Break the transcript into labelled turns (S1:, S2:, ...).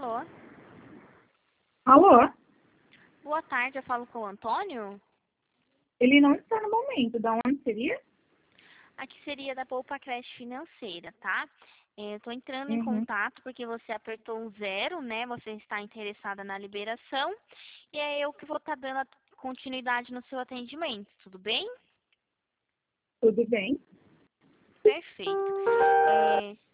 S1: Alô?
S2: Alô?
S1: Boa tarde, eu falo com o Antônio?
S2: Ele não está no momento. Da onde seria?
S1: Aqui seria da Poupa Creche Financeira, tá? Eu tô entrando em
S2: Uhum.
S1: contato porque você apertou um 0, né? Você está interessada na liberação. E é eu que vou estar dando a continuidade no seu atendimento, tudo bem?
S2: Tudo bem?
S1: Perfeito.